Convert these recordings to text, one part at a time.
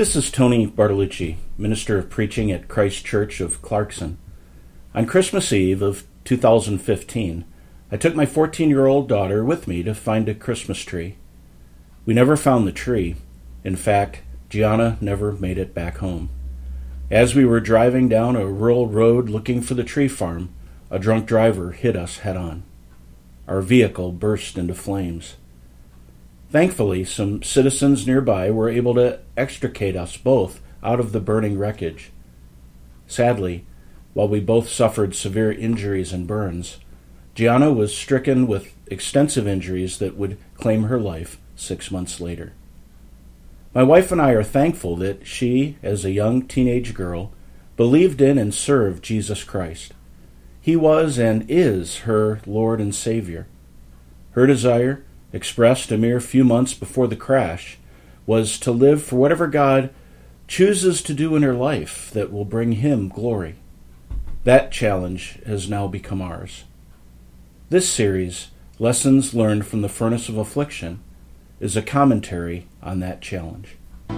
This is Tony Bartolucci, Minister of Preaching at Christ Church of Clarkson. On Christmas Eve of 2015, I took my 14-year-old daughter with me to find a Christmas tree. We never found the tree. In fact, Gianna never made it back home. As we were driving down a rural road looking for the tree farm, a drunk driver hit us head-on. Our vehicle burst into flames. Thankfully, some citizens nearby were able to extricate us both out of the burning wreckage. Sadly, while we both suffered severe injuries and burns, Gianna was stricken with extensive injuries that would claim her life 6 months later. My wife and I are thankful that she, as a young teenage girl, believed in and served Jesus Christ. He was and is her Lord and Savior. Her desire, expressed a mere few months before the crash, was to live for whatever God chooses to do in her life that will bring Him glory. That challenge has now become ours. This series, Lessons Learned from the Furnace of Affliction, is a commentary on that challenge.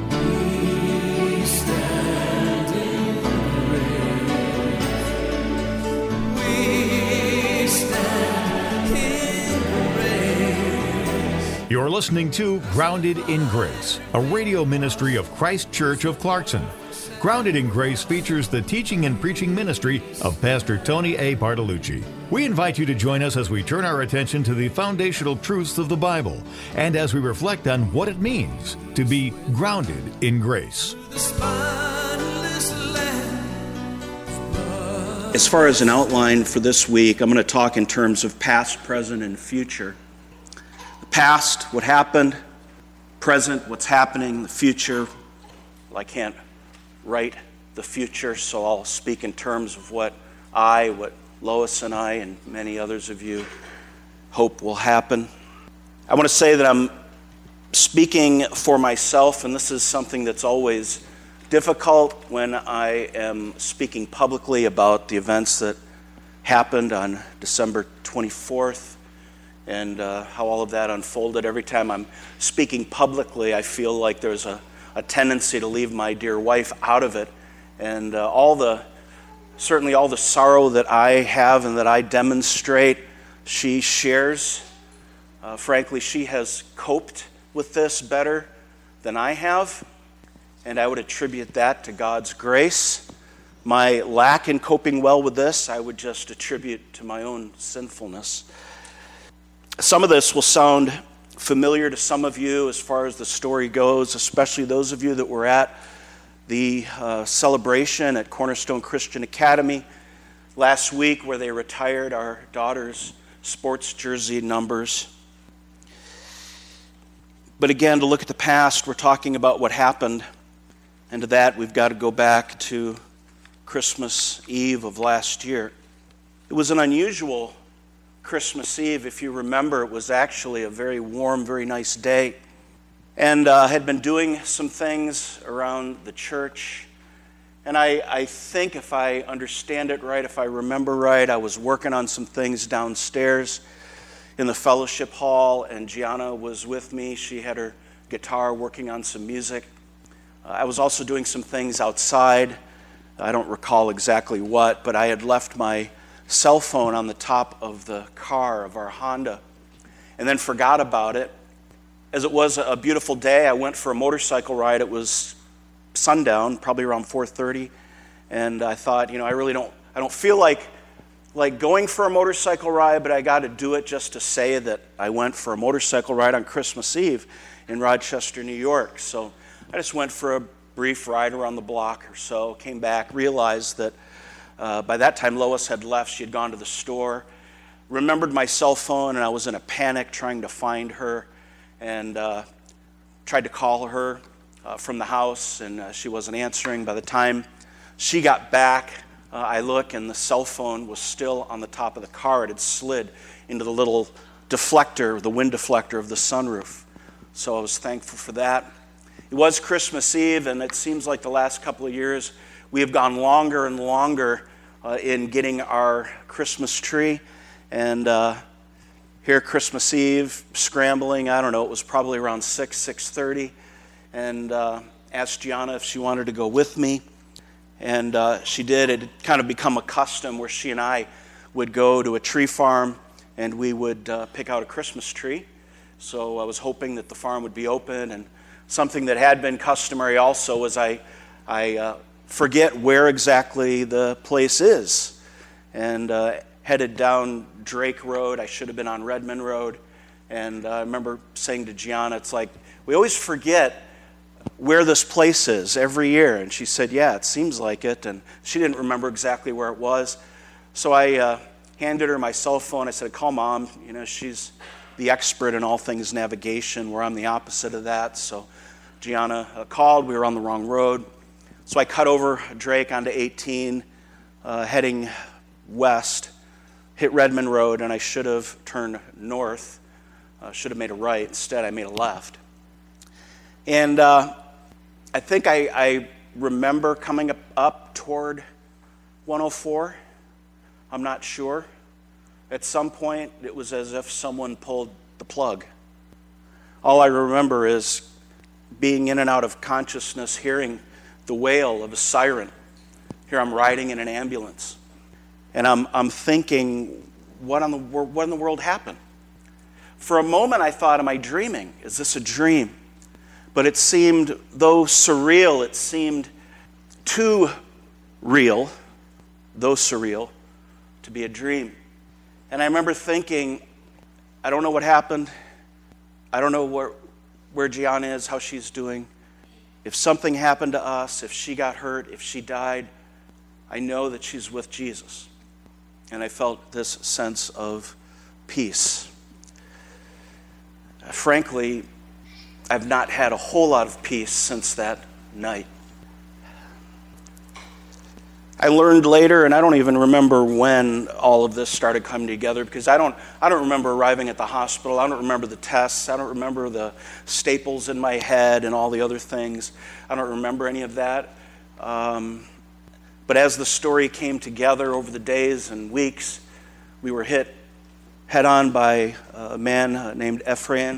You're listening to Grounded in Grace, a radio ministry of Christ Church of Clarkson. Grounded in Grace features the teaching and preaching ministry of Pastor Tony A. Bartolucci. We invite you to join us as we turn our attention to the foundational truths of the Bible and as we reflect on what it means to be grounded in grace. As far as an outline for this week, I'm going to talk in terms of past, present, and future. Past, what happened; present, what's happening; the future, well, I can't write the future, so I'll speak in terms of what Lois and I and many others of you hope will happen. I want to say that I'm speaking for myself, and this is something that's always difficult when I am speaking publicly about the events that happened on December 24th. And how all of that unfolded. Every time I'm speaking publicly, I feel like there's a tendency to leave my dear wife out of it. And certainly all the sorrow that I have and that I demonstrate, she shares. Frankly, she has coped with this better than I have. And I would attribute that to God's grace. My lack in coping well with this, I would just attribute to my own sinfulness. Some of this will sound familiar to some of you as far as the story goes, especially those of you that were at the celebration at Cornerstone Christian Academy last week where they retired our daughter's sports jersey numbers. But again, to look at the past, we're talking about what happened, and to that we've got to go back to Christmas Eve of last year. It was an unusual Christmas Eve. If you remember, it was actually a very warm, very nice day. And had been doing some things around the church. And I think if I understand it right, if I remember right, I was working on some things downstairs in the fellowship hall, and Gianna was with me. She had her guitar working on some music. I was also doing some things outside. I don't recall exactly what, but I had left my cell phone on the top of the car of our Honda and then forgot about it. As it was a beautiful day, I went for a motorcycle ride. It was sundown, probably around 4:30, and I thought, I don't feel like going for a motorcycle ride, but I got to do it just to say that I went for a motorcycle ride on Christmas Eve in Rochester, New York. So I just went for a brief ride around the block or so, came back, realized that by that time, Lois had left. She had gone to the store, remembered my cell phone, and I was in a panic trying to find her, and tried to call her from the house, and she wasn't answering. By the time she got back, I look, and the cell phone was still on the top of the car. It had slid into the little deflector, the wind deflector of the sunroof. So I was thankful for that. It was Christmas Eve, and it seems like the last couple of years we have gone longer and longer in getting our Christmas tree. And here Christmas Eve, scrambling, I don't know, it was probably around 6:30. And asked Gianna if she wanted to go with me, and she did. It had kind of become a custom where she and I would go to a tree farm and we would pick out a Christmas tree. So I was hoping that the farm would be open, and something that had been customary also was I forget where exactly the place is, and headed down Drake Road. I should have been on Redmond Road, and I remember saying to Gianna, it's like, we always forget where this place is every year. And she said, yeah, it seems like it, and she didn't remember exactly where it was. So I handed her my cell phone. I said, call Mom. She's the expert in all things navigation, where I'm the opposite of that. So Gianna called. We were on the wrong road. So I cut over Drake onto 18, heading west, hit Redmond Road, and I should have turned north, should have made a right. Instead, I made a left. And I think I remember coming up toward 104. I'm not sure. At some point, it was as if someone pulled the plug. All I remember is being in and out of consciousness, hearing the wail of a siren. Here I'm riding in an ambulance, and I'm thinking, what in the world happened? For a moment, I thought, am I dreaming? Is this a dream? But it seemed, though surreal, it seemed too real, though surreal, to be a dream. And I remember thinking, I don't know what happened. I don't know where Gianna is, how she's doing. If something happened to us, if she got hurt, if she died, I know that she's with Jesus. And I felt this sense of peace. Frankly, I've not had a whole lot of peace since that night. I learned later, and I don't even remember when all of this started coming together, because I don't remember arriving at the hospital. I don't remember the tests. I don't remember the staples in my head and all the other things. I don't remember any of that. But as the story came together over the days and weeks, we were hit head-on by a man named Efrain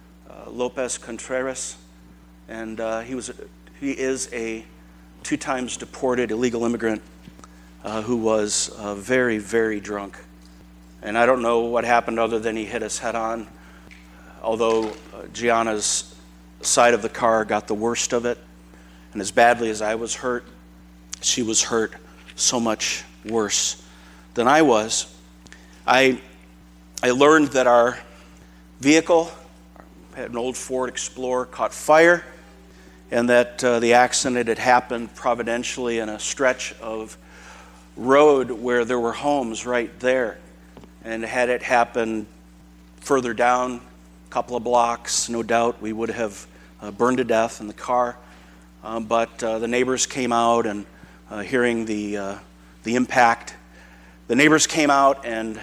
Lopez Contreras, and he is a 2 times deported illegal immigrant who was very, very drunk. And I don't know what happened other than he hit us head-on, although Gianna's side of the car got the worst of it. And as badly as I was hurt, she was hurt so much worse than I was. I learned that our vehicle, had an old Ford Explorer, caught fire, and that the accident had happened providentially in a stretch of road where there were homes right there. And had it happened further down, a couple of blocks, no doubt we would have burned to death in the car. But the neighbors came out, and hearing the impact, the neighbors came out and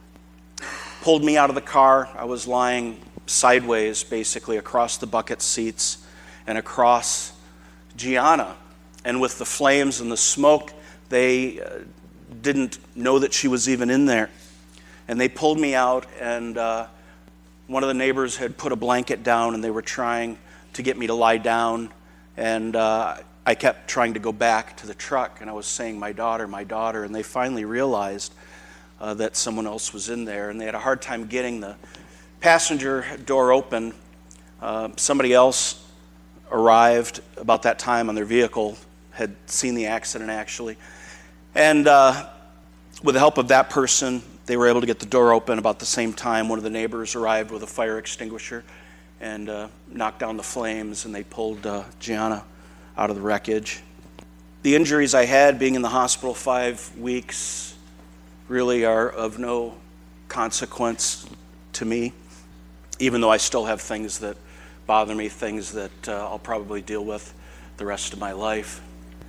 pulled me out of the car. I was lying sideways, basically, across the bucket seats and across Gianna. And with the flames and the smoke, they didn't know that she was even in there. And they pulled me out, and one of the neighbors had put a blanket down, and they were trying to get me to lie down. And I kept trying to go back to the truck, and I was saying, my daughter, and they finally realized that someone else was in there, and they had a hard time getting the passenger door open. Somebody else arrived about that time on their vehicle, had seen the accident actually, and with the help of that person, they were able to get the door open. About the same time, one of the neighbors arrived with a fire extinguisher and knocked down the flames, and they pulled Gianna out of the wreckage. The injuries I had being in the hospital 5 weeks really are of no consequence to me, even though I still have things that bother me, things that I'll probably deal with the rest of my life.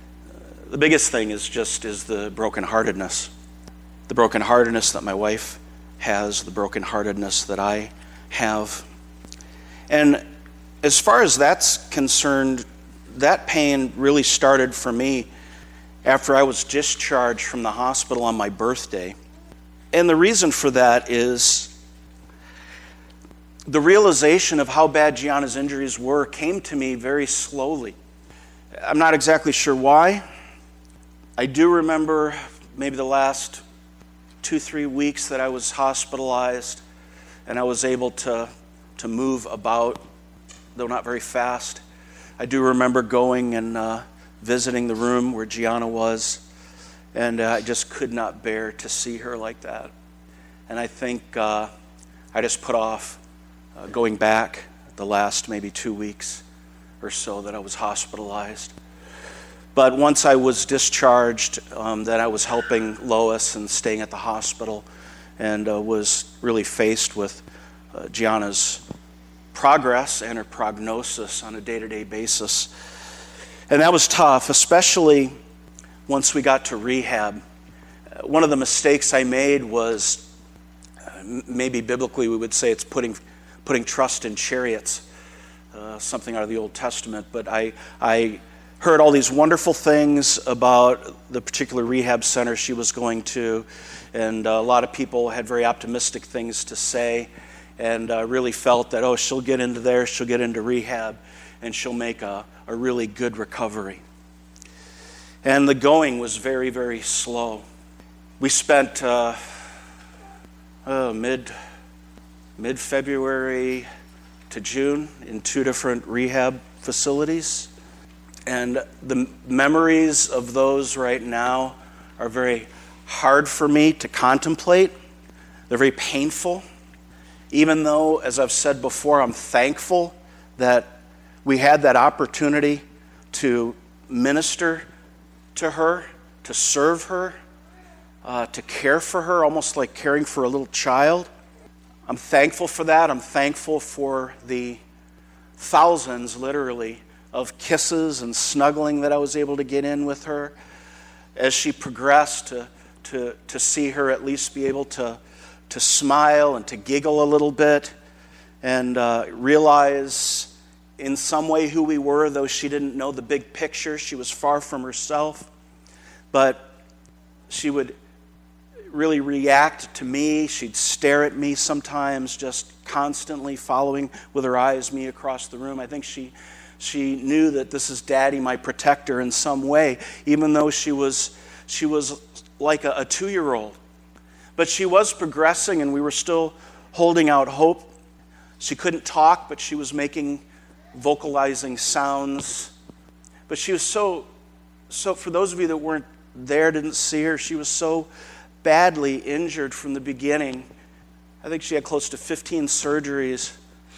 The biggest thing is the brokenheartedness. The brokenheartedness that my wife has, the brokenheartedness that I have. And as far as that's concerned, that pain really started for me after I was discharged from the hospital on my birthday. And the reason for that is the realization of how bad Gianna's injuries were came to me very slowly. I'm not exactly sure why. I do remember maybe the last 2-3 weeks that I was hospitalized and I was able to move about, though not very fast. I do remember going and visiting the room where Gianna was, and I just could not bear to see her like that. And I think I just put off going back the last maybe 2 weeks or so that I was hospitalized. But once I was discharged, then I was helping Lois and staying at the hospital, and was really faced with Gianna's progress and her prognosis on a day-to-day basis. And that was tough, especially once we got to rehab. One of the mistakes I made was, maybe biblically we would say it's putting trust in chariots, something out of the Old Testament. But I heard all these wonderful things about the particular rehab center she was going to, and a lot of people had very optimistic things to say, and really felt that, she'll get into there, she'll get into rehab, and she'll make a really good recovery. And the going was very, very slow. We spent mid-February to June in 2 different rehab facilities. And the memories of those right now are very hard for me to contemplate. They're very painful. Even though, as I've said before, I'm thankful that we had that opportunity to minister to her, to serve her, to care for her, almost like caring for a little child. I'm thankful for that. I'm thankful for the thousands, literally, of kisses and snuggling that I was able to get in with her as she progressed, to see her at least be able to smile and to giggle a little bit and realize in some way who we were, though she didn't know the big picture. She was far from herself, but she would really react to me. She'd stare at me sometimes, just constantly following with her eyes me across the room. I think she knew that this is Daddy, my protector, in some way, even though she was like a 2-year-old. But she was progressing, and we were still holding out hope. She couldn't talk, but she was vocalizing sounds. But she was so, for those of you that weren't there, didn't see her, she was so badly injured from the beginning. I think she had close to 15 surgeries,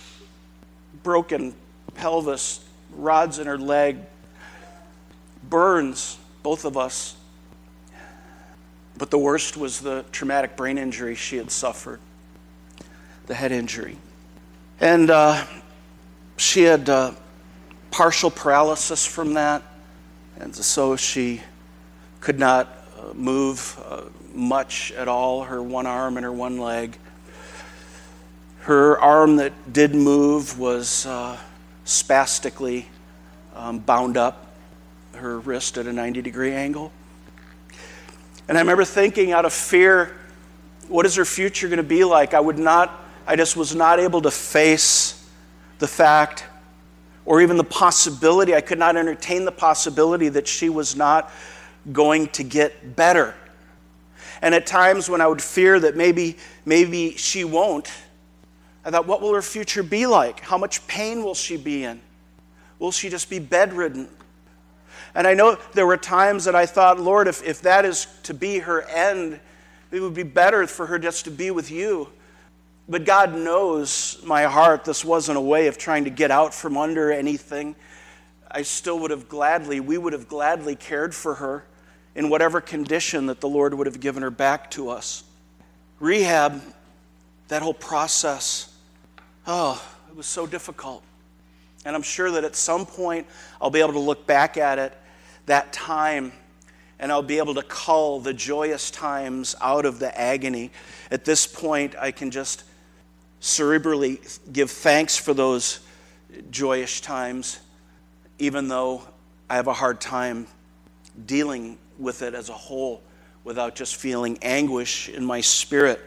broken pelvis, rods in her leg, burns, both of us. But the worst was the traumatic brain injury she had suffered, the head injury. And she had partial paralysis from that, and so she could not move much at all, her one arm and her one leg. Her arm that did move was spastically bound up, her wrist at a 90-degree angle. And I remember thinking, out of fear, what is her future going to be like? I just was not able to face the fact, or even the possibility, I could not entertain the possibility that she was not going to get better. And at times when I would fear that maybe she won't, I thought, what will her future be like? How much pain will she be in? Will she just be bedridden? And I know there were times that I thought, Lord, if that is to be her end, it would be better for her just to be with you. But God knows my heart. This wasn't a way of trying to get out from under anything. We would have gladly cared for her in whatever condition that the Lord would have given her back to us. Rehab, that whole process, it was so difficult. And I'm sure that at some point I'll be able to look back at it, that time, and I'll be able to cull the joyous times out of the agony. At this point, I can just cerebrally give thanks for those joyous times, even though I have a hard time dealing with it as a whole without just feeling anguish in my spirit.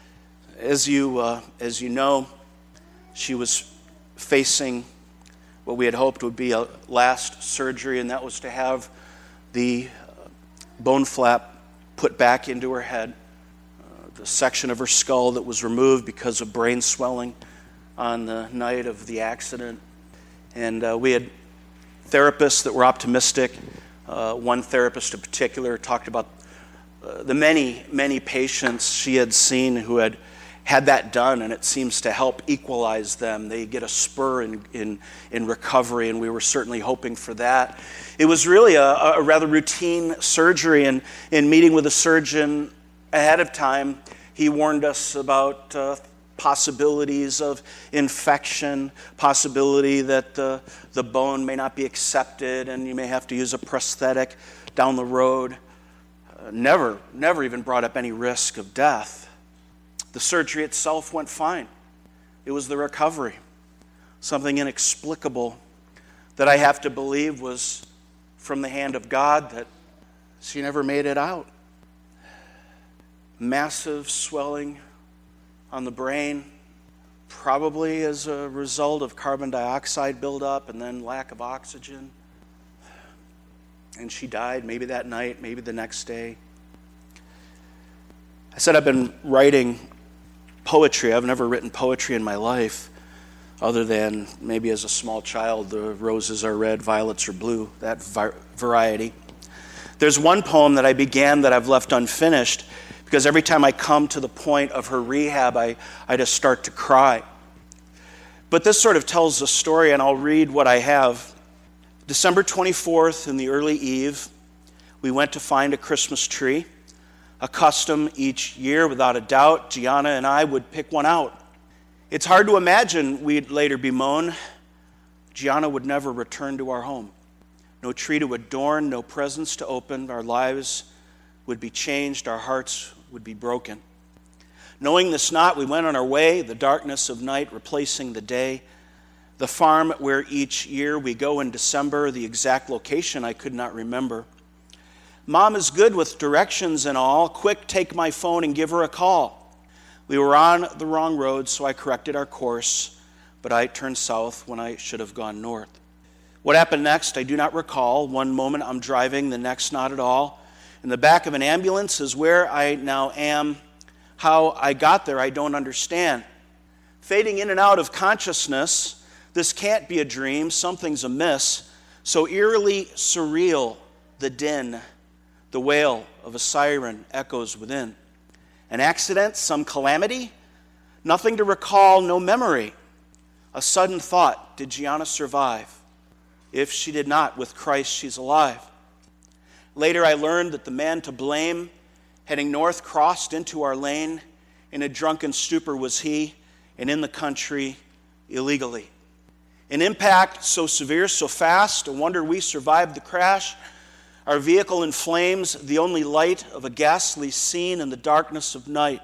As you know, she was facing what we had hoped would be a last surgery, and that was to have the bone flap put back into her head, the section of her skull that was removed because of brain swelling on the night of the accident. And we had therapists that were optimistic. One therapist in particular talked about the many, many patients she had seen who had that done, and it seems to help equalize them. They get a spur in recovery, and we were certainly hoping for that. It was really a rather routine surgery, and in meeting with a surgeon ahead of time, he warned us about possibilities of infection, possibility that the bone may not be accepted, and you may have to use a prosthetic down the road. Never even brought up any risk of death. The surgery itself went fine. It was the recovery, something inexplicable that I have to believe was from the hand of God, that she never made it out. Massive swelling on the brain, probably as a result of carbon dioxide buildup and then lack of oxygen. And she died maybe that night, maybe the next day. I said I've been writing poetry. I've never written poetry in my life, other than maybe as a small child, the roses are red, violets are blue, that variety. There's one poem that I began that I've left unfinished, because every time I come to the point of her rehab, I just start to cry. But this sort of tells the story, and I'll read what I have. December 24th, in the early eve, we went to find a Christmas tree. A custom each year, without a doubt, Gianna and I would pick one out. It's hard to imagine, we'd later bemoan, Gianna would never return to our home. No tree to adorn, no presents to open. Our lives would be changed, our hearts would be broken. Knowing this not, we went on our way, the darkness of night replacing the day. The farm where each year we go in December, the exact location I could not remember. Mom is good with directions and all. Quick, take my phone and give her a call. We were on the wrong road, so I corrected our course, but I turned south when I should have gone north. What happened next, I do not recall. One moment I'm driving, the next not at all. In the back of an ambulance is where I now am. How I got there, I don't understand. Fading in and out of consciousness, this can't be a dream, something's amiss. So eerily surreal, the din. The wail of a siren echoes within. An accident, some calamity? Nothing to recall, no memory. A sudden thought, did Gianna survive? If she did not, with Christ she's alive. Later I learned that the man to blame, heading north, crossed into our lane. In a drunken stupor was he, and in the country illegally. An impact so severe, so fast, a wonder we survived the crash. Our vehicle in flames, the only light of a ghastly scene in the darkness of night.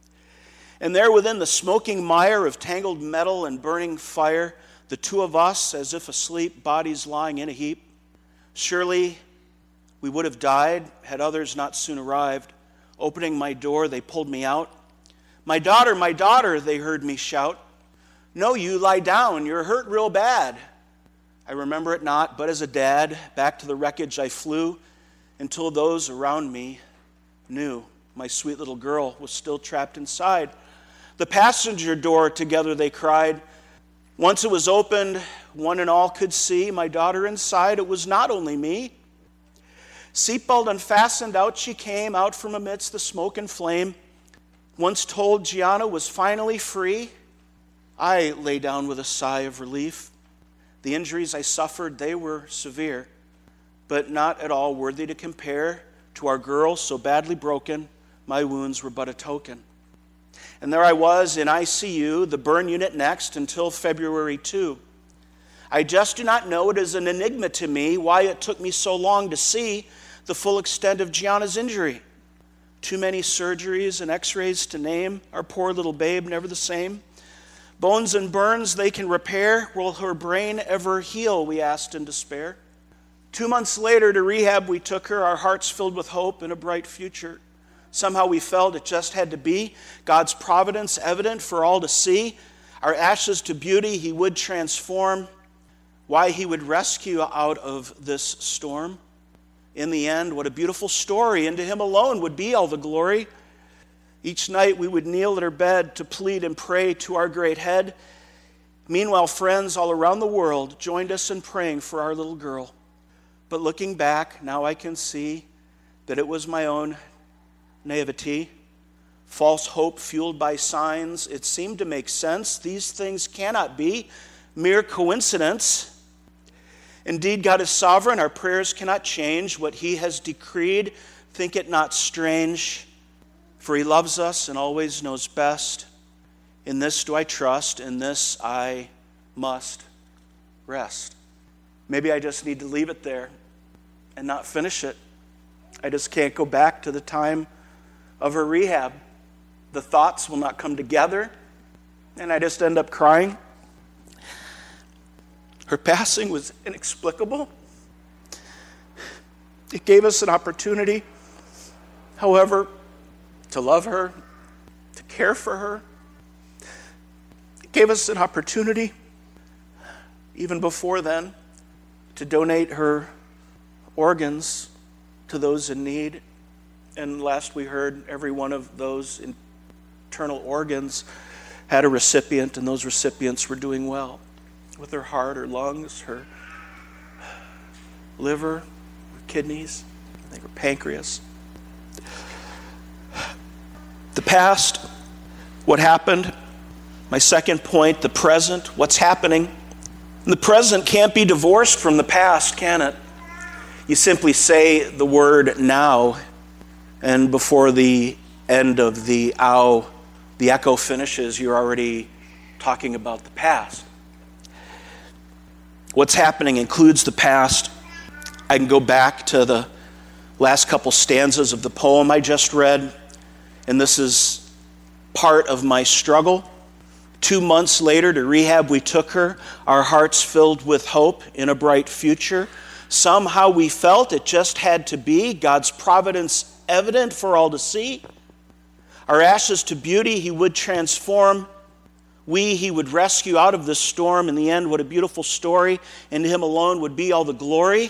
And there within the smoking mire of tangled metal and burning fire, the two of us, as if asleep, bodies lying in a heap. Surely we would have died had others not soon arrived. Opening my door, they pulled me out. My daughter, they heard me shout. No, you lie down, you're hurt real bad. I remember it not, but as a dad, back to the wreckage I flew until those around me knew my sweet little girl was still trapped inside. The passenger door together they cried. Once it was opened, one and all could see my daughter inside. It was not only me. Seatbelt unfastened, out she came, out from amidst the smoke and flame. Once told Gianna was finally free, I lay down with a sigh of relief. The injuries I suffered, they were severe, but not at all worthy to compare to our girl so badly broken. My wounds were but a token. And there I was in ICU, the burn unit next, until February 2. I just do not know, it is an enigma to me, why it took me so long to see the full extent of Gianna's injury. Too many surgeries and x-rays to name, our poor little babe never the same. Bones and burns they can repair. Will her brain ever heal, we asked in despair. 2 months later to rehab we took her, our hearts filled with hope and a bright future. Somehow we felt it just had to be. God's providence evident for all to see. Our ashes to beauty he would transform. why he would rescue out of this storm. In the end, what a beautiful story, and to him alone would be all the glory. Each night we would kneel at her bed to plead and pray to our great head. Meanwhile, friends all around the world joined us in praying for our little girl. But looking back, now I can see that it was my own naivety, false hope fueled by signs. It seemed to make sense. These things cannot be mere coincidence. Indeed, God is sovereign. Our prayers cannot change what he has decreed. Think it not strange, for he loves us and always knows best. In this do I trust, in this I must rest. Maybe I just need to leave it there and not finish it. I just can't go back to the time of her rehab. The thoughts will not come together, and I just end up crying. Her passing was inexplicable. It gave us an opportunity, however, to love her, to care for her. It gave us an opportunity, even before then, to donate her organs to those in need. And last we heard, every one of those internal organs had a recipient, and those recipients were doing well with her heart, her lungs, her liver, her kidneys, I think her pancreas. The past, what happened. My second point, the present, what's happening. And the present can't be divorced from the past, can it? You simply say the word now, and before the end of the ow, the echo finishes, you're already talking about the past. What's happening includes the past. I can go back to the last couple stanzas of the poem I just read, and this is part of my struggle. 2 months later to rehab we took her, our hearts filled with hope in a bright future. Somehow we felt it just had to be, God's providence evident for all to see. Our ashes to beauty he would transform. He would rescue out of this storm. In the end, what a beautiful story. And to him alone would be all the glory.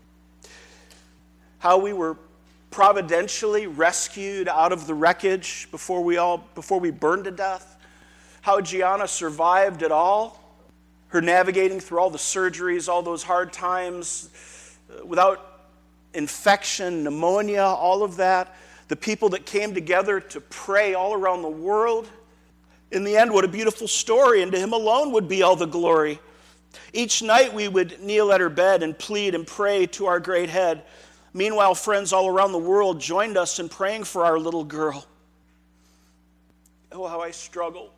How we were providentially rescued out of the wreckage before we burned to death. How Gianna survived it all. Her navigating through all the surgeries, all those hard times, without infection, pneumonia, all of that. The people that came together to pray all around the world. In the end, what a beautiful story, and to him alone would be all the glory. Each night we would kneel at her bed and plead and pray to our great head. Meanwhile, friends all around the world joined us in praying for our little girl. Oh, how I struggle.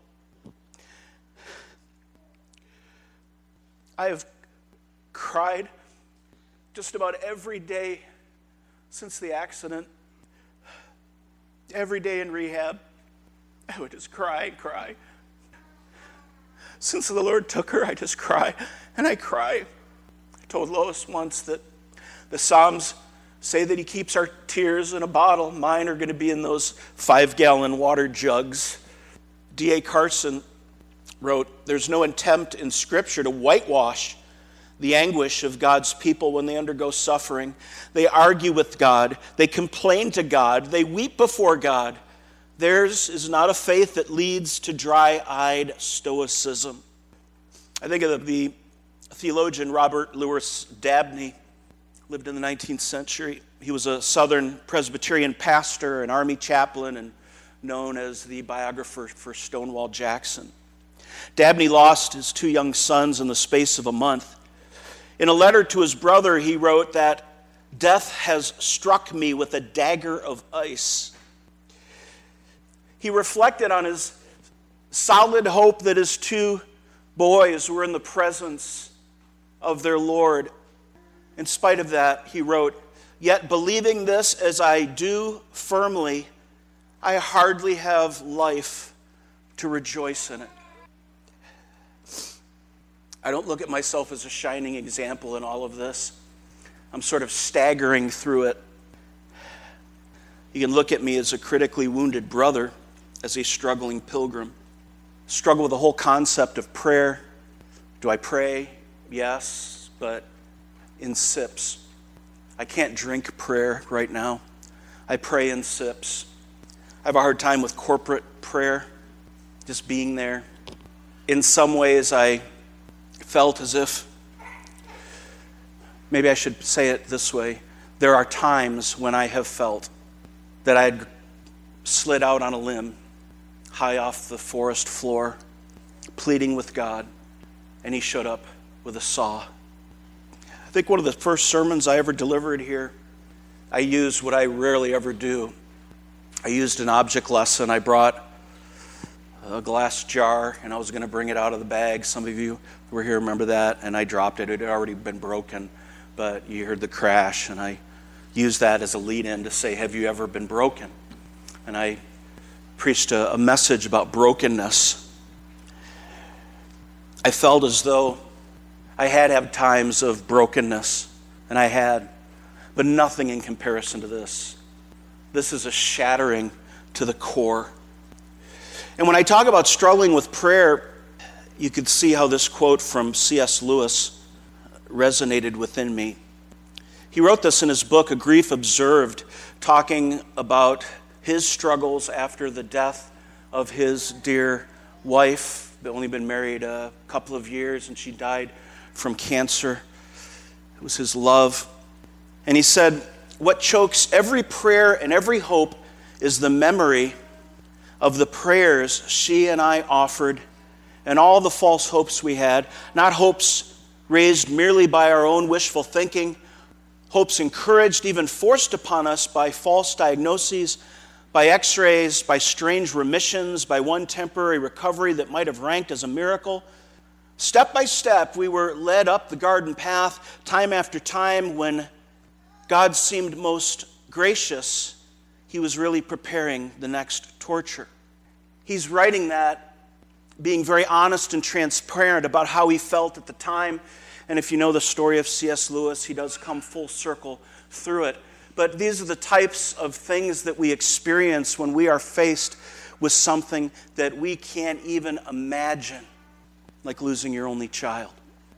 I have cried just about every day since the accident. Every day in rehab. I would just cry and cry. Since the Lord took her, I just cry and I cry. I told Lois once that the Psalms say that he keeps our tears in a bottle. Mine are going to be in those 5-gallon water jugs. D.A. Carson wrote, "There's no attempt in Scripture to whitewash the anguish of God's people when they undergo suffering. They argue with God. They complain to God. They weep before God. Theirs is not a faith that leads to dry-eyed stoicism." I think of the theologian Robert Louis Dabney, lived in the 19th century. He was a Southern Presbyterian pastor, an army chaplain, and known as the biographer for Stonewall Jackson. Dabney lost his 2 young sons in the space of a month. In a letter to his brother, he wrote that, "Death has struck me with a dagger of ice." He reflected on his solid hope that his 2 boys were in the presence of their Lord. In spite of that, he wrote, "Yet believing this as I do firmly, I hardly have life to rejoice in it." I don't look at myself as a shining example in all of this. I'm sort of staggering through it. You can look at me as a critically wounded brother, as a struggling pilgrim. Struggle with the whole concept of prayer. Do I pray? yes, but in sips. I can't drink prayer right now. I pray in sips. I have a hard time with corporate prayer, just being there. In some ways, I felt as if, maybe I should say it this way, there are times when I have felt that I had slid out on a limb, high off the forest floor, pleading with God, and he showed up with a saw. I think one of the first sermons I ever delivered here, I used what I rarely ever do. I used an object lesson. I brought a glass jar, and I was going to bring it out of the bag. Some of you who were here remember that, and I dropped it. It had already been broken, but you heard the crash, and I used that as a lead-in to say, have you ever been broken? And I preached a message about brokenness. I felt as though I had times of brokenness, and I had, but nothing in comparison to this. This is a shattering to the core. And when I talk about struggling with prayer, you could see how this quote from C.S. Lewis resonated within me. He wrote this in his book, A Grief Observed, talking about his struggles after the death of his dear wife. They'd only been married a couple of years, and she died from cancer. It was his love. And he said, what chokes every prayer and every hope is the memory of the prayers she and I offered and all the false hopes we had, not hopes raised merely by our own wishful thinking, hopes encouraged, even forced upon us by false diagnoses, by x-rays, by strange remissions, by one temporary recovery that might have ranked as a miracle. Step by step, we were led up the garden path, time after time, when God seemed most gracious. He was really preparing the next torture. He's writing that, being very honest and transparent about how he felt at the time. And if you know the story of C.S. Lewis, he does come full circle through it. But these are the types of things that we experience when we are faced with something that we can't even imagine, like losing your only child.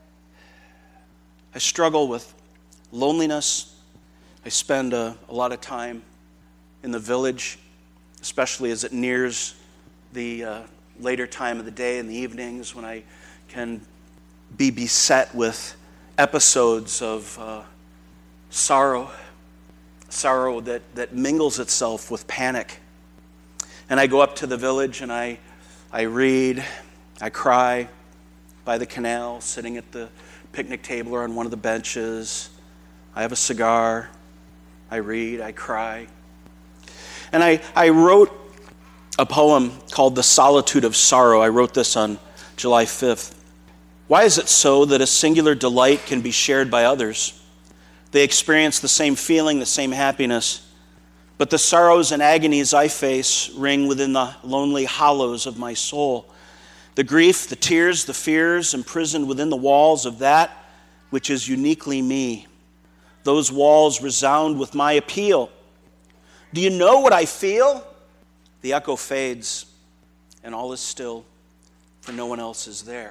I struggle with loneliness. I spend a lot of time in the village, especially as it nears the later time of the day in the evenings when I can be beset with episodes of sorrow that mingles itself with panic. And I go up to the village and I read, I cry by the canal, sitting at the picnic table or on one of the benches. I have a cigar, I read, I cry. And I wrote a poem called The Solitude of Sorrow. I wrote this on July 5th. Why is it so that a singular delight can be shared by others? They experience the same feeling, the same happiness, but the sorrows and agonies I face ring within the lonely hollows of my soul. The grief, the tears, the fears imprisoned within the walls of that which is uniquely me. Those walls resound with my appeal. Do you know what I feel? The echo fades, and all is still, for no one else is there.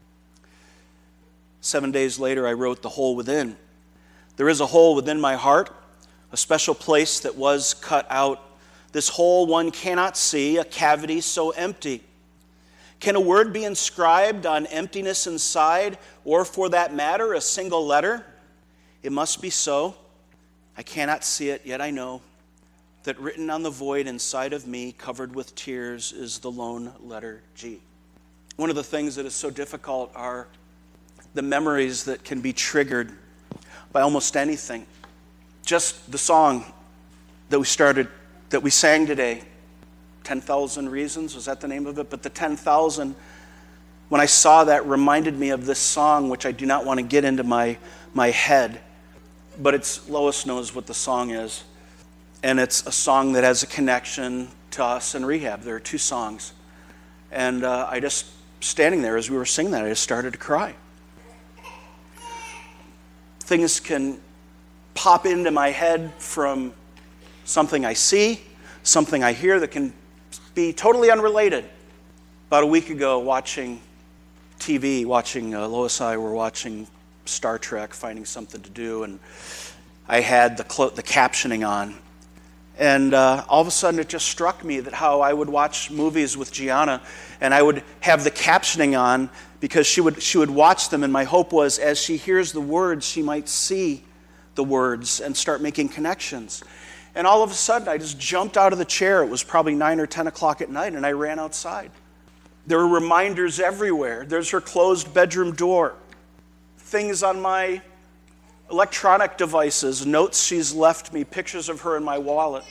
7 days later, I wrote The Hole Within. There is a hole within my heart, a special place that was cut out. This hole one cannot see, a cavity so empty. Can a word be inscribed on emptiness inside, or for that matter, a single letter? It must be so. I cannot see it, yet I know that written on the void inside of me, covered with tears, is the lone letter G. One of the things that is so difficult are the memories that can be triggered by almost anything. Just the song that we sang today, 10,000 Reasons, was that the name of it? But the 10,000, when I saw that, reminded me of this song, which I do not want to get into my head, but Lois knows what the song is. And it's a song that has a connection to us in rehab. There are two songs. And I just, standing there as we were singing that, I just started to cry. Things can pop into my head from something I see, something I hear that can be totally unrelated. About a week ago, watching TV watching, Lois and I were watching Star Trek, finding something to do, and I had the captioning on. And all of a sudden it just struck me that how I would watch movies with Gianna, and I would have the captioning on because she would watch them, and my hope was as she hears the words, she might see the words and start making connections. And all of a sudden I just jumped out of the chair. It was probably 9 or 10 o'clock at night, and I ran outside. There were reminders everywhere. There's her closed bedroom door, things on my electronic devices, notes she's left me, pictures of her in my wallet.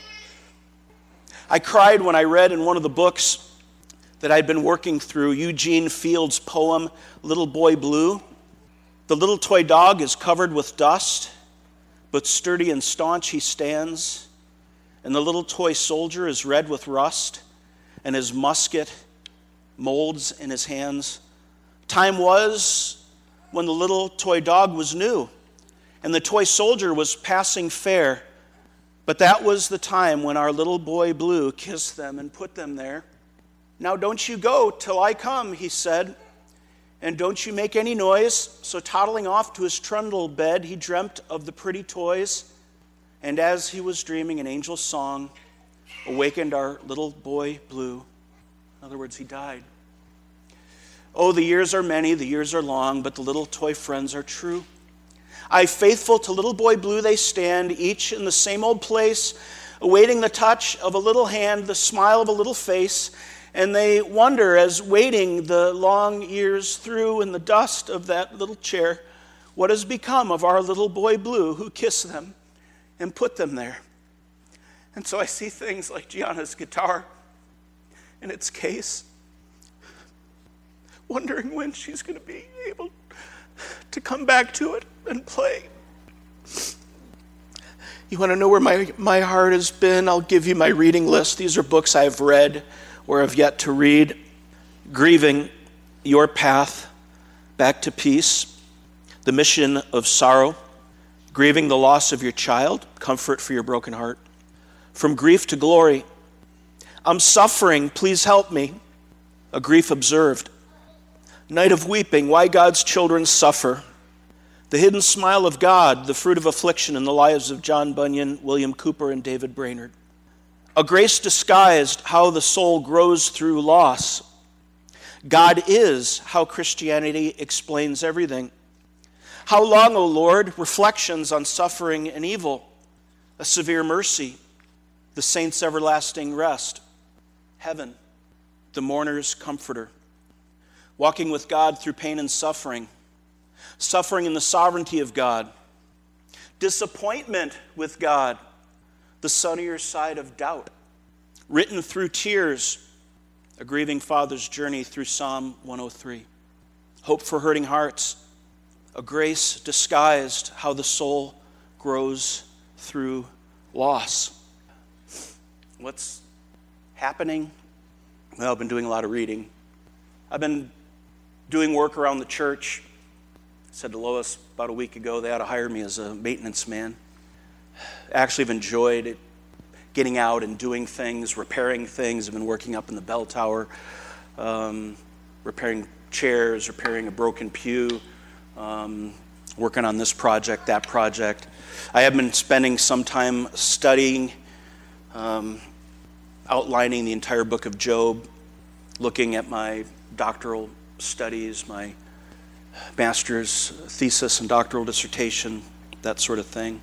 I cried when I read in one of the books that I'd been working through Eugene Field's poem, Little Boy Blue. The little toy dog is covered with dust, but sturdy and staunch he stands, and the little toy soldier is red with rust, and his musket molds in his hands. Time was when the little toy dog was new, and the toy soldier was passing fair. But that was the time when our little boy Blue kissed them and put them there. Now don't you go till I come, he said, and don't you make any noise. So toddling off to his trundle bed, he dreamt of the pretty toys. And as he was dreaming, an angel's song awakened our little boy Blue. In other words, he died. Oh, the years are many, the years are long, but the little toy friends are true. Aye, faithful to little boy Blue they stand, each in the same old place, awaiting the touch of a little hand, the smile of a little face, and they wonder as waiting the long years through in the dust of that little chair, what has become of our little boy Blue who kissed them and put them there. And so I see things like Gianna's guitar in its case, wondering when she's going to be able to come back to it and play. You want to know where my heart has been? I'll give you my reading list. These are books I've read or have yet to read. Grieving, Your Path Back to Peace, The Mission of Sorrow, Grieving the Loss of Your Child, Comfort for Your Broken Heart, From Grief to Glory, I'm Suffering, Please Help Me, A Grief Observed, Night of Weeping, Why God's Children Suffer, The Hidden Smile of God, The Fruit of Affliction in the Lives of John Bunyan, William Cooper, and David Brainerd. A Grace Disguised, How the Soul Grows Through Loss. God Is, How Christianity Explains Everything. How Long, O Lord? Reflections on Suffering and Evil. A Severe Mercy. The Saints' Everlasting Rest. Heaven, The Mourner's Comforter. Walking with God through pain and suffering. Suffering in the sovereignty of God. Disappointment with God. The sunnier side of doubt. Written through tears. A grieving father's journey through Psalm 103. Hope for hurting hearts. A grace disguised, how the soul grows through loss. What's happening? Well, I've been doing a lot of reading. I've been doing work around the church. I said to Lois about a week ago they ought to hire me as a maintenance man. I actually have enjoyed it, getting out and doing things, repairing things. I've been working up in the bell tower, repairing chairs, repairing a broken pew, working on this project, that project. I have been spending some time studying, outlining the entire book of Job, looking at my doctoral studies, my master's thesis and doctoral dissertation, that sort of thing.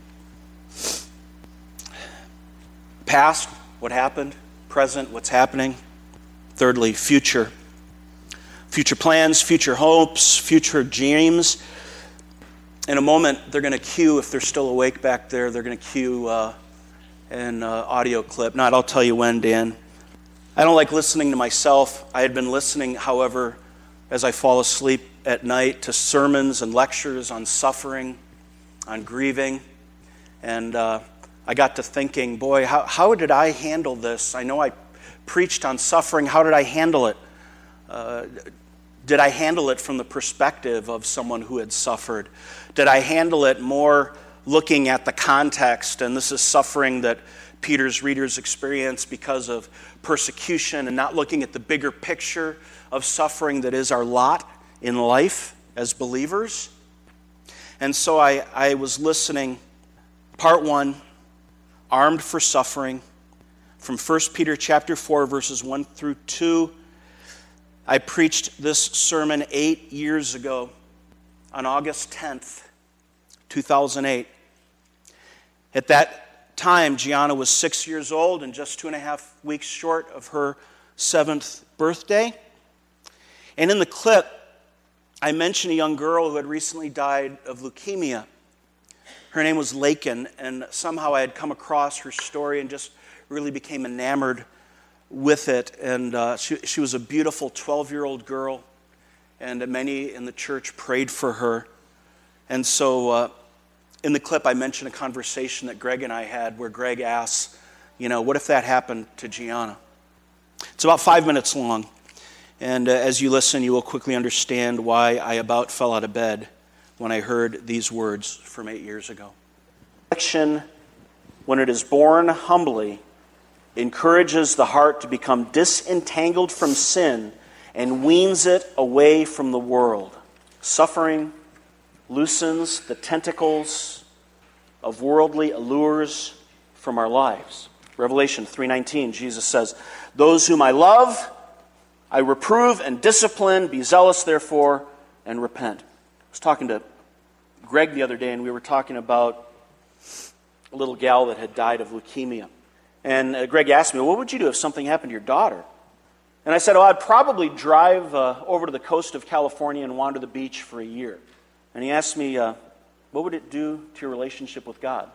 Past, what happened. Present, what's happening. Thirdly, future. Future plans, future hopes, future dreams. In a moment, they're going to cue, if they're still awake back there, they're going to cue an audio clip. Not, I'll tell you when, Dan. I don't like listening to myself. I had been listening, however, as I fall asleep at night, to sermons and lectures on suffering, on grieving. And I got to thinking, boy, how did I handle this? I know I preached on suffering. How did I handle it? Did I handle it from the perspective of someone who had suffered? Did I handle it more looking at the context? And this is suffering that Peter's readers experience because of persecution, and not looking at the bigger picture of suffering that is our lot in life as believers. And so I was listening, part 1, Armed for Suffering, from 1 Peter chapter 4, verses 1 through 2. I preached this sermon 8 years ago on August 10th, 2008. At that time, Gianna was 6 years old and just 2.5 weeks short of her 7th birthday. And in the clip, I mentioned a young girl who had recently died of leukemia. Her name was Lakin, and somehow I had come across her story and just really became enamored with it. And she was a beautiful 12-year-old girl, and many in the church prayed for her. And so in the clip, I mentioned a conversation that Greg and I had where Greg asks, what if that happened to Gianna? It's about 5 minutes long. And as you listen, you will quickly understand why I about fell out of bed when I heard these words from 8 years ago. Affliction, when it is born humbly, encourages the heart to become disentangled from sin and weans it away from the world. Suffering loosens the tentacles of worldly allures from our lives. Revelation 3:19, Jesus says, "Those whom I love, I reprove and discipline. Be zealous, therefore, and repent." I was talking to Greg the other day, and we were talking about a little gal that had died of leukemia. And Greg asked me, what would you do if something happened to your daughter? And I said, I'd probably drive over to the coast of California and wander the beach for a year. And he asked me, what would it do to your relationship with God?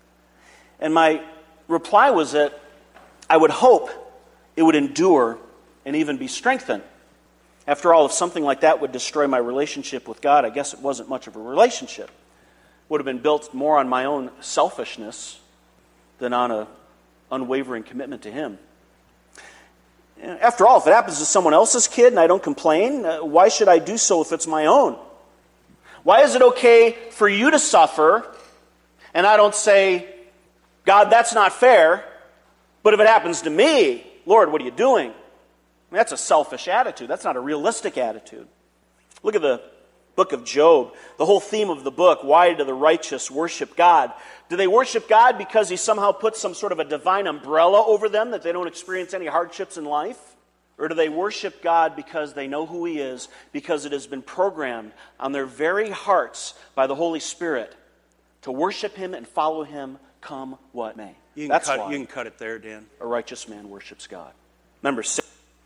And my reply was that I would hope it would endure and even be strengthened. After all, if something like that would destroy my relationship with God, I guess it wasn't much of a relationship. It would have been built more on my own selfishness than on an unwavering commitment to Him. After all, if it happens to someone else's kid and I don't complain, why should I do so if it's my own? Why is it okay for you to suffer and I don't say, God, that's not fair, but if it happens to me, Lord, what are you doing? That's a selfish attitude. That's not a realistic attitude. Look at the book of Job. The whole theme of the book, why do the righteous worship God? Do they worship God because He somehow puts some sort of a divine umbrella over them that they don't experience any hardships in life? Or do they worship God because they know who He is, because it has been programmed on their very hearts by the Holy Spirit to worship Him and follow Him come what may? That's why you can cut it there, Dan. A righteous man worships God. Number 6.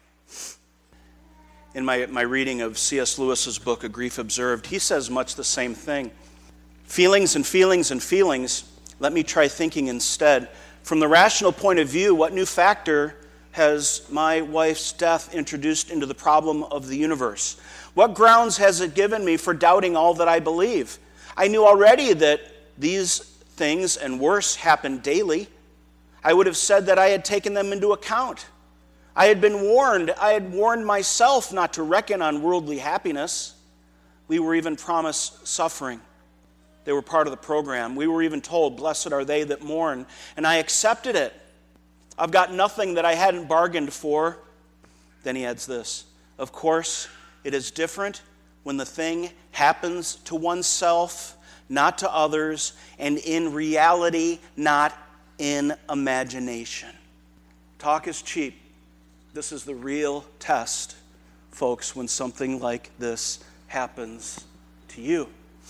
In my reading of C.S. Lewis's book, A Grief Observed, he says much the same thing. Feelings and feelings and feelings. Let me try thinking instead. From the rational point of view, what new factor has my wife's death introduced into the problem of the universe? What grounds has it given me for doubting all that I believe? I knew already that these things and worse happen daily. I would have said that I had taken them into account. I had been warned. I had warned myself not to reckon on worldly happiness. We were even promised suffering. They were part of the program. We were even told, blessed are they that mourn. And I accepted it. I've got nothing that I hadn't bargained for. Then he adds this. Of course, it is different when the thing happens to oneself, not to others, and in reality, not in imagination. Talk is cheap. This is the real test, folks, when something like this happens to you.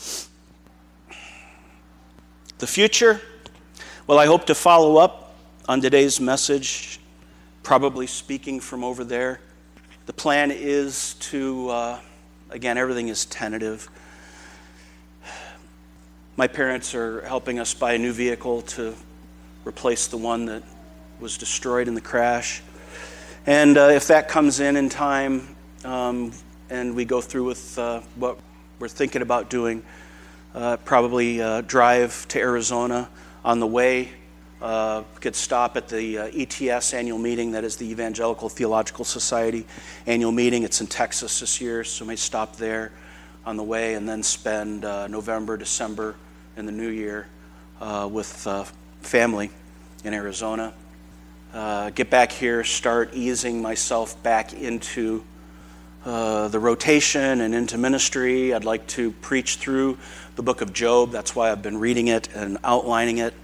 The future? Well, I hope to follow up on today's message, probably speaking from over there. The plan is to, again, everything is tentative. My parents are helping us buy a new vehicle to replace the one that was destroyed in the crash. And if that comes in time, and we go through with what we're thinking about doing, probably drive to Arizona. On the way, could stop at the ETS annual meeting, that is the Evangelical Theological Society annual meeting. It's in Texas this year, so we may stop there on the way and then spend November, December, and the new year with family in Arizona. Get back here, start easing myself back into the rotation and into ministry. I'd like to preach through the book of Job. That's why I've been reading it and outlining it.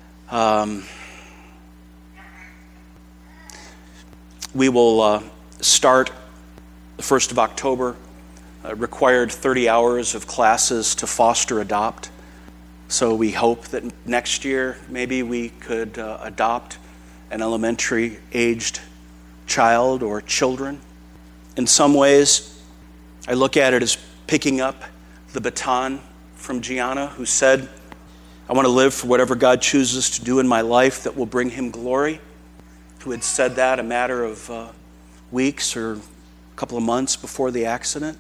We will start the 1st of October. Required 30 hours of classes to foster adopt. So we hope that next year maybe we could adopt an elementary aged child or children. In some ways, I look at it as picking up the baton from Gianna, who said, I want to live for whatever God chooses to do in my life that will bring him glory, who had said that a matter of weeks or a couple of months before the accident.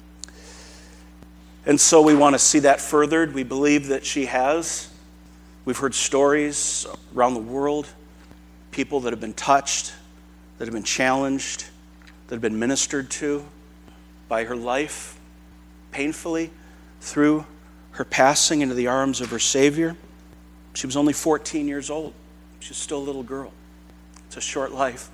And so we want to see that furthered. We believe that she has. We've heard stories around the world, people that have been touched, that have been challenged, that have been ministered to by her life, painfully, through her passing into the arms of her Savior. She was only 14 years old. She's still a little girl. It's a short life.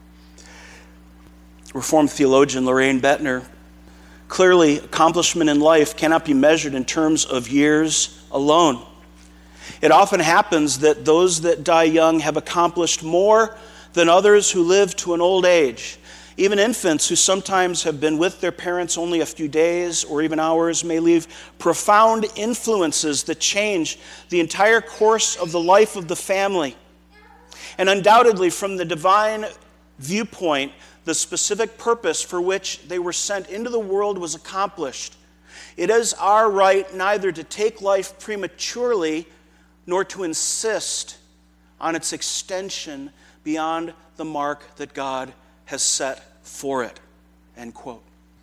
Reformed theologian Lorraine Bettner, clearly, accomplishment in life cannot be measured in terms of years alone. It often happens that those that die young have accomplished more than others who live to an old age. Even infants who sometimes have been with their parents only a few days or even hours may leave profound influences that change the entire course of the life of the family. And undoubtedly, from the divine viewpoint, the specific purpose for which they were sent into the world was accomplished. It is our right neither to take life prematurely nor to insist on its extension beyond the mark that God has set for it. End quote.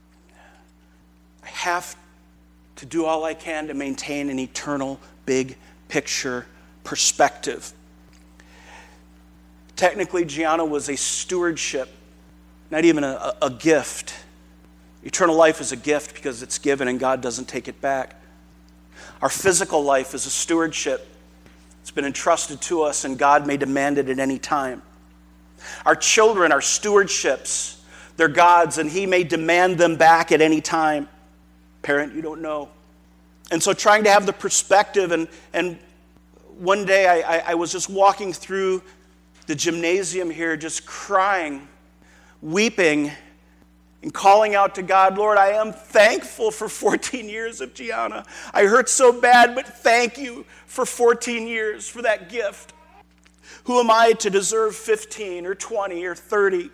I have to do all I can to maintain an eternal big picture perspective. Technically, Gianna was a stewardship, not even a gift. Eternal life is a gift because it's given and God doesn't take it back. Our physical life is a stewardship. It's been entrusted to us and God may demand it at any time. Our children are stewardships. They're God's and He may demand them back at any time. Parent, you don't know. And so trying to have the perspective, and one day I was just walking through the gymnasium here just crying, weeping, and calling out to God, Lord, I am thankful for 14 years of Gianna. I hurt so bad, but thank you for 14 years for that gift. Who am I to deserve 15 or 20 or 30?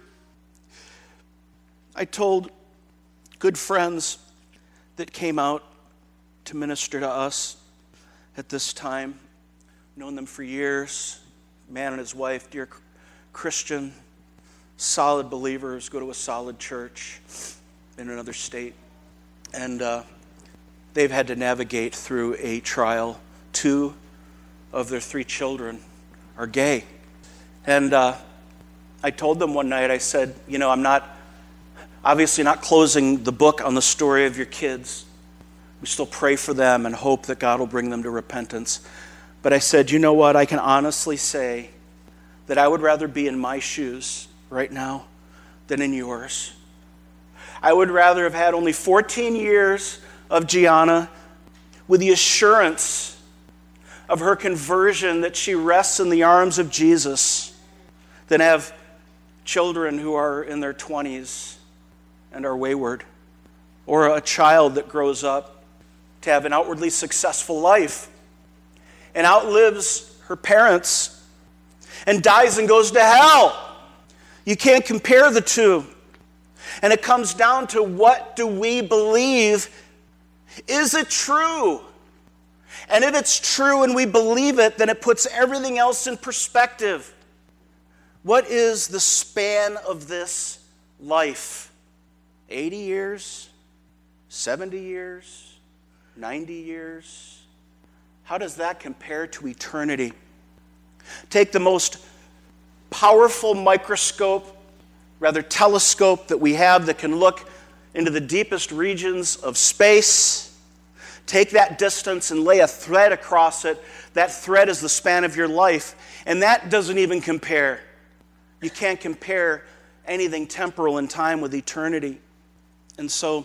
I told good friends that came out to minister to us at this time, known them for years, man and his wife, dear Christian, solid believers, go to a solid church in another state. And they've had to navigate through a trial. 2 of their 3 children are gay. And I told them one night, I said, I'm obviously not closing the book on the story of your kids. We still pray for them and hope that God will bring them to repentance. But I said, you know what? I can honestly say that I would rather be in my shoes right now than in yours. I would rather have had only 14 years of Gianna with the assurance of her conversion that she rests in the arms of Jesus than have children who are in their 20s and are wayward, or a child that grows up to have an outwardly successful life and outlives her parents and dies and goes to hell. You can't compare the two. And it comes down to, what do we believe? Is it true? And if it's true and we believe it, then it puts everything else in perspective. What is the span of this life? 80 years? 70 years? 90 years? How does that compare to eternity? Take the most powerful telescope that we have that can look into the deepest regions of space. Take that distance and lay a thread across it. That thread is the span of your life. And that doesn't even compare. You can't compare anything temporal in time with eternity. And so,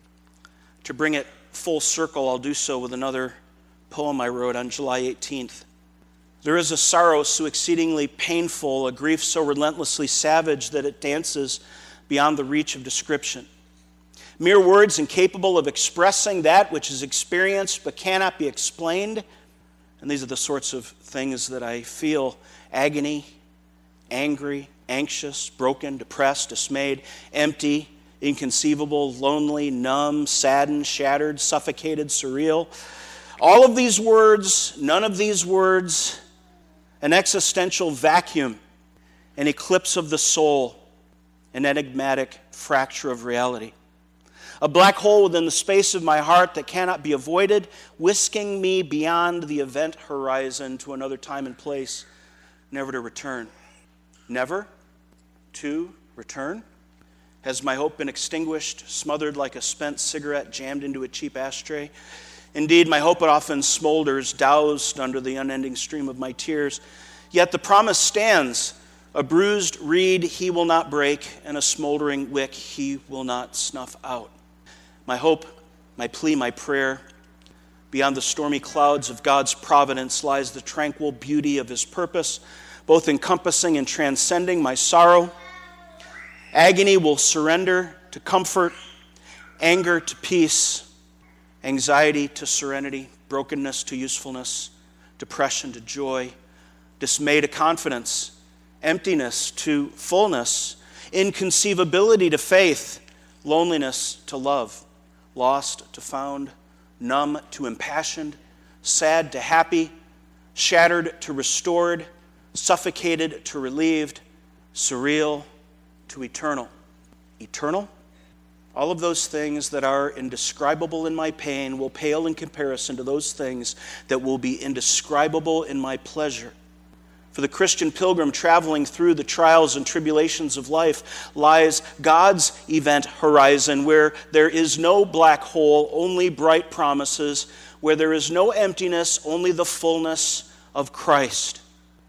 to bring it full circle, I'll do so with another poem I wrote on July 18th. There is a sorrow so exceedingly painful, a grief so relentlessly savage that it dances beyond the reach of description. Mere words incapable of expressing that which is experienced but cannot be explained. And these are the sorts of things that I feel: agony, angry, anxious, broken, depressed, dismayed, empty, inconceivable, lonely, numb, saddened, shattered, suffocated, surreal. All of these words, none of these words, an existential vacuum, an eclipse of the soul, an enigmatic fracture of reality. A black hole within the space of my heart that cannot be avoided, whisking me beyond the event horizon to another time and place, never to return. Never to return? Has my hope been extinguished, smothered like a spent cigarette jammed into a cheap ashtray? Indeed, my hope often smolders, doused under the unending stream of my tears. Yet the promise stands: a bruised reed he will not break, and a smoldering wick he will not snuff out. My hope, my plea, my prayer, beyond the stormy clouds of God's providence lies the tranquil beauty of his purpose, both encompassing and transcending my sorrow. Agony will surrender to comfort, anger to peace, anxiety to serenity, brokenness to usefulness, depression to joy, dismay to confidence, emptiness to fullness, inconceivability to faith, loneliness to love, lost to found, numb to impassioned, sad to happy, shattered to restored, suffocated to relieved, surreal to eternal. Eternal? All of those things that are indescribable in my pain will pale in comparison to those things that will be indescribable in my pleasure. For the Christian pilgrim traveling through the trials and tribulations of life lies God's event horizon, where there is no black hole, only bright promises, where there is no emptiness, only the fullness of Christ.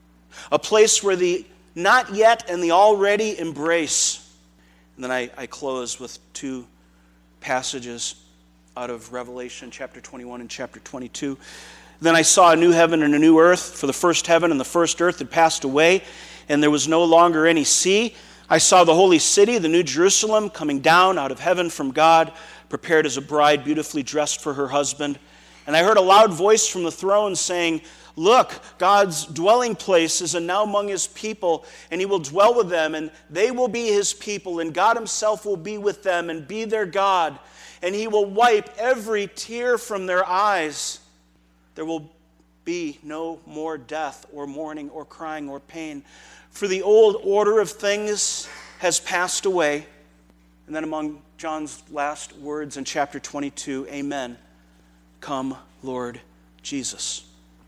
A place where the not yet and the already embrace. And then I close with two passages out of Revelation chapter 21 and chapter 22. Then I saw a new heaven and a new earth, for the first heaven and the first earth had passed away, and there was no longer any sea. I saw the holy city, the new Jerusalem, coming down out of heaven from God, prepared as a bride beautifully dressed for her husband. And I heard a loud voice from the throne saying, "Look, God's dwelling place is now among his people, and he will dwell with them, and they will be his people, and God himself will be with them and be their God, and he will wipe every tear from their eyes. There will be no more death or mourning or crying or pain, for the old order of things has passed away." And then among John's last words in chapter 22, "Amen. Come, Lord Jesus."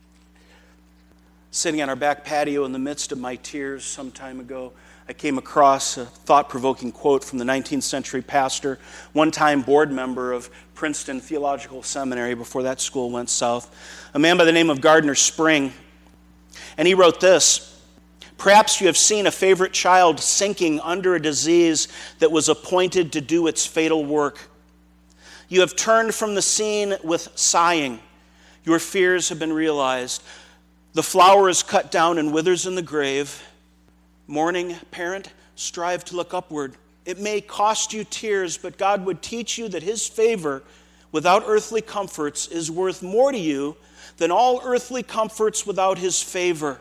Sitting on our back patio in the midst of my tears some time ago, I came across a thought-provoking quote from the 19th century pastor, one-time board member of Princeton Theological Seminary before that school went south, a man by the name of Gardner Spring. And he wrote this: "Perhaps you have seen a favorite child sinking under a disease that was appointed to do its fatal work. You have turned from the scene with sighing. Your fears have been realized. The flower is cut down and withers in the grave. Mourning parent, strive to look upward. It may cost you tears, but God would teach you that his favor without earthly comforts is worth more to you than all earthly comforts without his favor.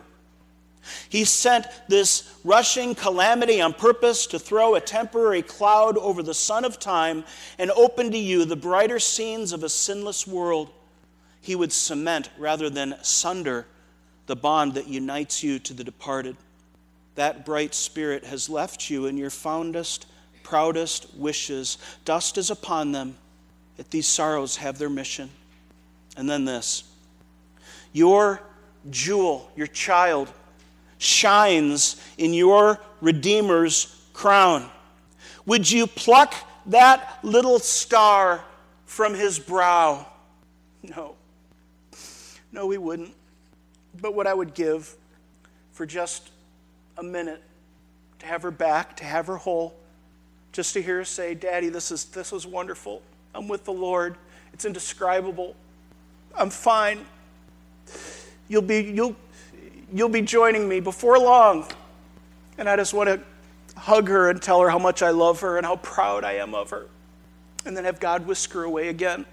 He sent this rushing calamity on purpose to throw a temporary cloud over the sun of time and open to you the brighter scenes of a sinless world. He would cement rather than sunder the bond that unites you to the departed. That bright spirit has left you in your fondest, proudest wishes. Dust is upon them, yet these sorrows have their mission." And then this: "Your jewel, your child, shines in your Redeemer's crown. Would you pluck that little star from his brow?" No. No, we wouldn't. But what I would give for just a minute to have her back, to have her whole, just to hear her say, Daddy, this was wonderful. I'm with the Lord. It's indescribable. I'm fine. You'll be joining me before long. And I just want to hug her and tell her how much I love her and how proud I am of her. And then have God whisk her away again.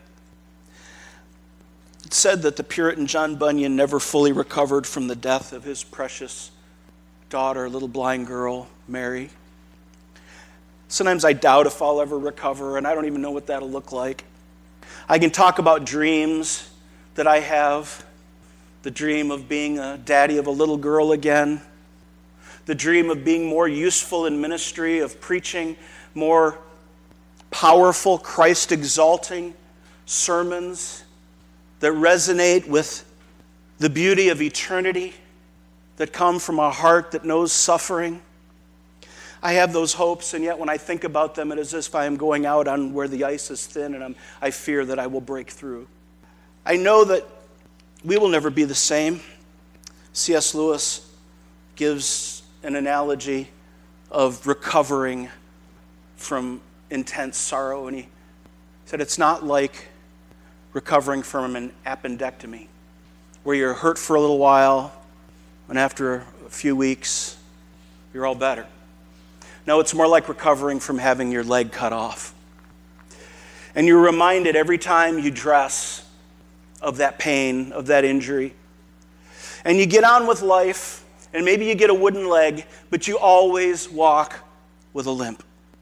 It's said that the Puritan John Bunyan never fully recovered from the death of his precious daughter, little blind girl, Mary. Sometimes I doubt if I'll ever recover, and I don't even know what that'll look like. I can talk about dreams that I have. The dream of being a daddy of a little girl again. The dream of being more useful in ministry, of preaching more powerful, Christ-exalting sermons that resonate with the beauty of eternity, that come from a heart that knows suffering. I have those hopes, and yet when I think about them, it is as if I am going out on where the ice is thin, and I fear that I will break through. I know that we will never be the same. C.S. Lewis gives an analogy of recovering from intense sorrow, and he said it's not like recovering from an appendectomy, where you're hurt for a little while, and after a few weeks, you're all better. No, it's more like recovering from having your leg cut off. And you're reminded every time you dress of that pain, of that injury. And you get on with life, and maybe you get a wooden leg, but you always walk with a limp.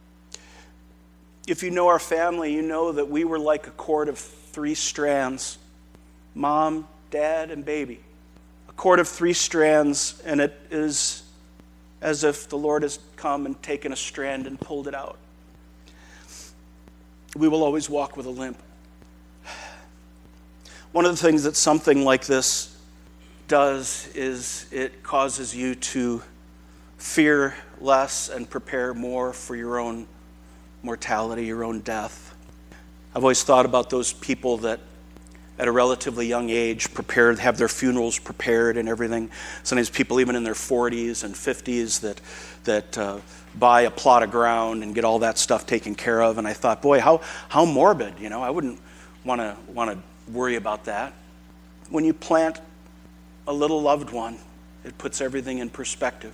If you know our family, you know that we were like a cord of 3 strands. Mom, Dad, and baby. A cord of 3 strands, and it is as if the Lord has come and taken a strand and pulled it out. We will always walk with a limp. One of the things that something like this does is it causes you to fear less and prepare more for your own mortality, your own death. I've always thought about those people that at a relatively young age have their funerals prepared and everything. Sometimes people even in their 40s and 50s that buy a plot of ground and get all that stuff taken care of. And I thought, boy, how morbid, I wouldn't want to worry about that. When you plant a little loved one, it puts everything in perspective.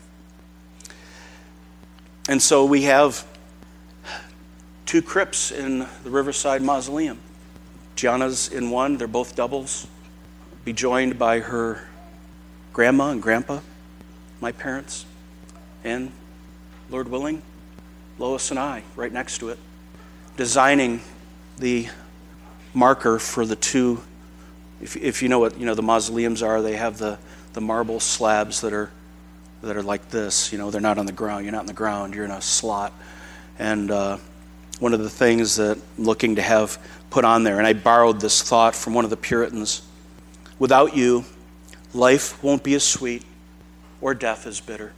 And so we have 2 crypts in the Riverside Mausoleum. Gianna's in one, they're both doubles. Be joined by her grandma and grandpa, my parents, and, Lord willing, Lois and I, right next to it, designing the marker for the 2. If you know what the mausoleums are, they have the marble slabs that are like this. They're not on the ground. You're not in the ground. You're in a slot. And one of the things that I'm looking to have put on there, and I borrowed this thought from one of the Puritans: without you, life won't be as sweet or death as bitter.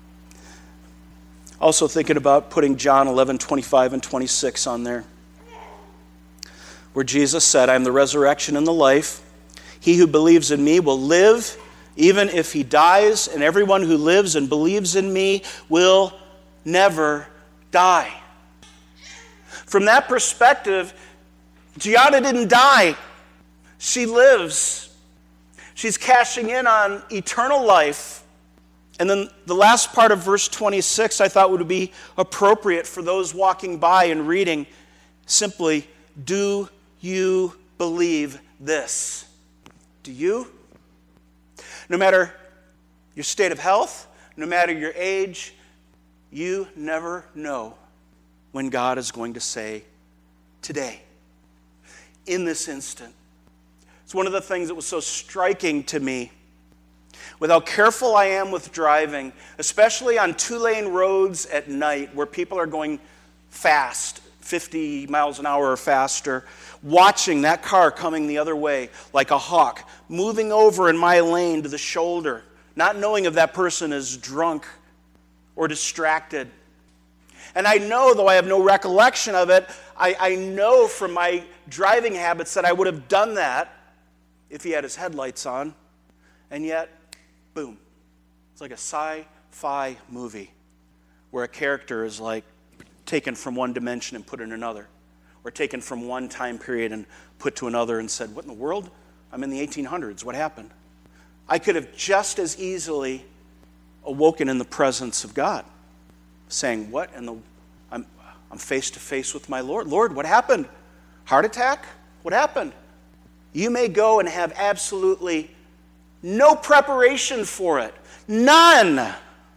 Also thinking about putting John 11:25 and 26 on there, where Jesus said, I am the resurrection and the life. He who believes in me will live even if he dies, and everyone who lives and believes in me will never die. From that perspective, Gianna didn't die. She lives. She's cashing in on eternal life. And then the last part of verse 26 I thought would be appropriate for those walking by and reading. Simply, do you believe this? Do you? No matter your state of health, no matter your age, you never know when God is going to say, today, in this instant. It's one of the things that was so striking to me with how careful I am with driving, especially on 2-lane roads at night where people are going fast, 50 miles an hour or faster, watching that car coming the other way like a hawk, moving over in my lane to the shoulder, not knowing if that person is drunk or distracted. And I know, though I have no recollection of it, I know from my driving habits that I would have done that if he had his headlights on. And yet, boom. It's like a sci-fi movie where a character is like taken from one dimension and put in another, or taken from one time period and put to another and said, what in the world? I'm in the 1800s. What happened? I could have just as easily awoken in the presence of God, saying, what in the... I'm face to face with my Lord. Lord, what happened? Heart attack? What happened? You may go and have absolutely no preparation for it. None.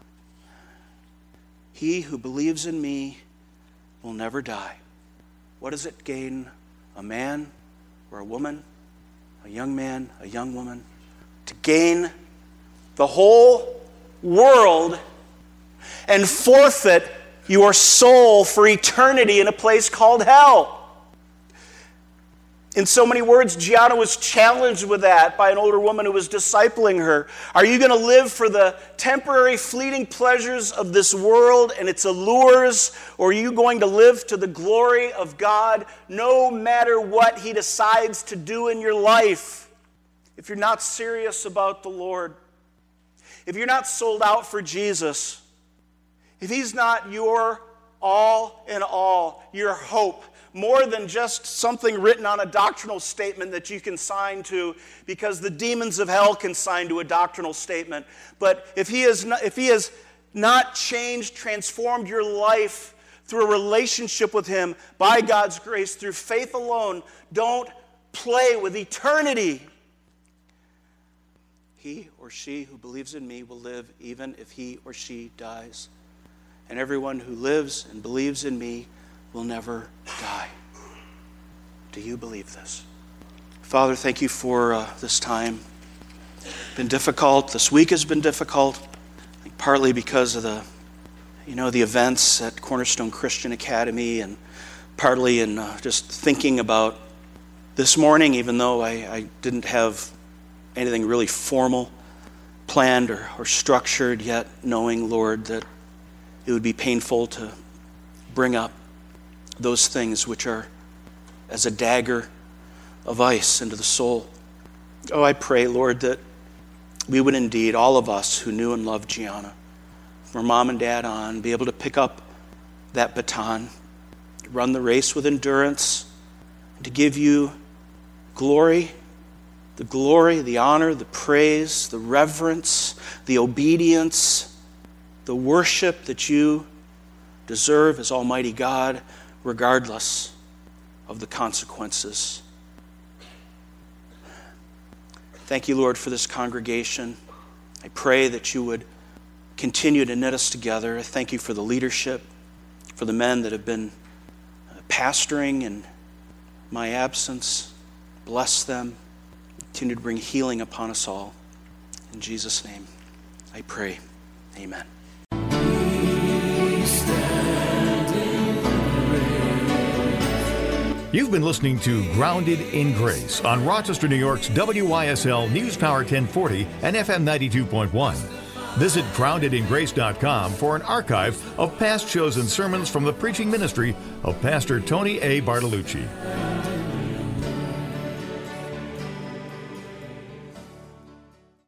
He who believes in me will never die. What does it gain a man or a woman, a young man, a young woman, to gain the whole world and forfeit your soul for eternity in a place called hell? In so many words, Gianna was challenged with that by an older woman who was discipling her. Are you going to live for the temporary, fleeting pleasures of this world and its allures, or are you going to live to the glory of God no matter what He decides to do in your life? If you're not serious about the Lord, if you're not sold out for Jesus, if He's not your all in all, your hope, more than just something written on a doctrinal statement that you can sign to, because the demons of hell can sign to a doctrinal statement. But if he has not changed, transformed your life through a relationship with Him by God's grace, through faith alone, don't play with eternity. He or she who believes in me will live even if he or she dies. And everyone who lives and believes in me will never die. Do you believe this? Father, thank you for this time. It's been difficult. This week has been difficult, partly because of the events at Cornerstone Christian Academy, and partly in just thinking about this morning, even though I didn't have anything really formal planned or structured yet, knowing, Lord, that it would be painful to bring up those things which are as a dagger of ice into the soul. Oh, I pray, Lord, that we would indeed, all of us who knew and loved Gianna, from mom and dad on, be able to pick up that baton, run the race with endurance, to give you glory, the honor, the praise, the reverence, the obedience, the worship that you deserve as Almighty God, regardless of the consequences. Thank you, Lord, for this congregation. I pray that you would continue to knit us together. I thank you for the leadership, for the men that have been pastoring in my absence. Bless them. Continue to bring healing upon us all. In Jesus' name, I pray. Amen. You've been listening to Grounded in Grace on Rochester, New York's WYSL News Power 1040 and FM 92.1. Visit groundedingrace.com for an archive of past shows and sermons from the preaching ministry of Pastor Tony A. Bartolucci.